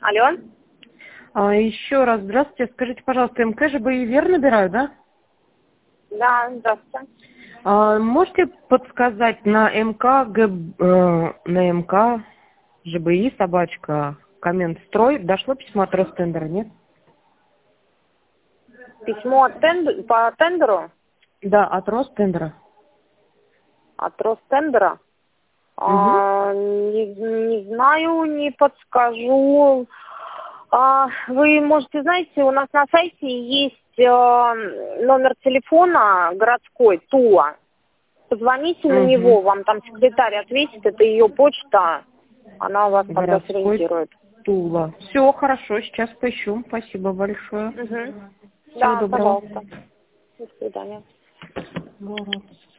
Алло. Еще раз здравствуйте. Скажите, пожалуйста, МК ЖБИ верно набираю, да? Да, здравствуйте. Можете подсказать на МК ЖБИ собачка Комментстрой дошло письмо от Ростендера, нет? Письмо по тендеру? Да, от Ростендера. От Ростендера? Не знаю, не подскажу. Вы можете, знаете, у нас на сайте есть номер телефона городской, Тула. Позвоните на него, вам там секретарь ответит, это ее почта, она вас тогда Городской сориентирует. Тула. Все, хорошо, сейчас поищу. Спасибо большое. Угу. Всего Да, доброго. пожалуйста. До свидания. Город.